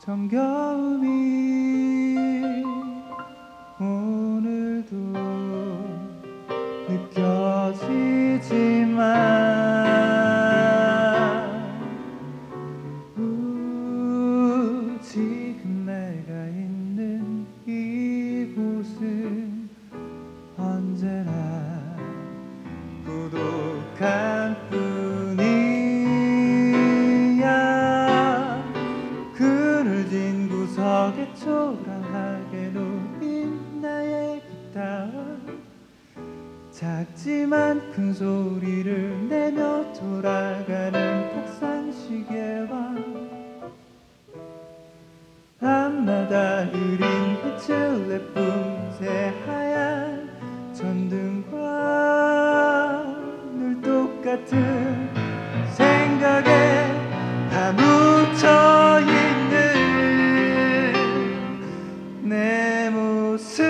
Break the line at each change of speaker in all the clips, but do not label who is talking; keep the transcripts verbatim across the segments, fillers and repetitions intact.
정겨움이 오늘도 느껴지지만 우, 지금 내가 있는 이곳은 언제나 고독한 뿐이야. 그늘진 구석에 초라하게 놓인 나의 기타, 작지만 큰 소리를 내며 돌아가는 탁상시계와 밤마다 흐린 빛을 내뿜 새하얀 전등과 늘 똑같은 생각에 다 묻혀있는 내 모습.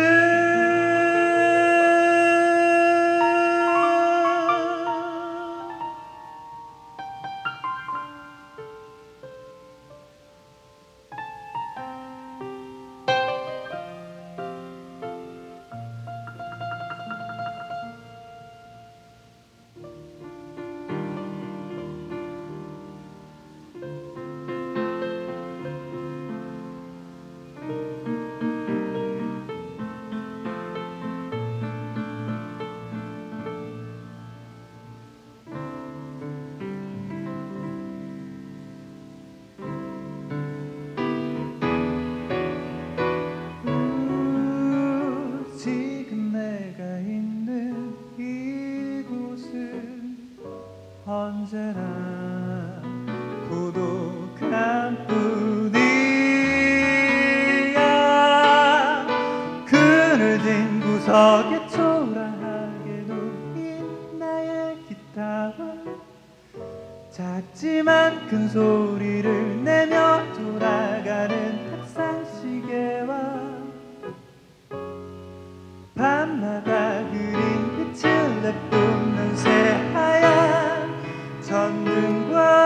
언제나 고독한 뿐이야. 그늘진 구석에 초라하게 놓인 나의 기타와 작지만 큰 소리를 내며 돌아가는 탁상시계와 밤마다 흐린 빛을 내뿜는 새하얀 전등과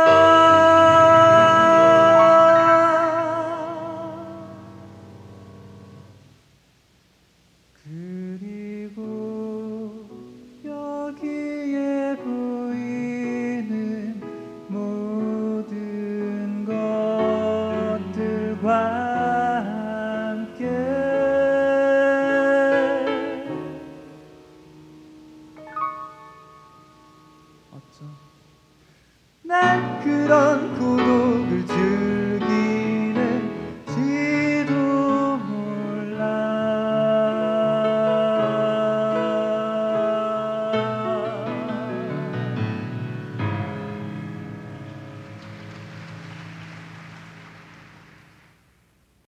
그리고 여기에 보이는 모든 것들과 함께 어쩜 난 그런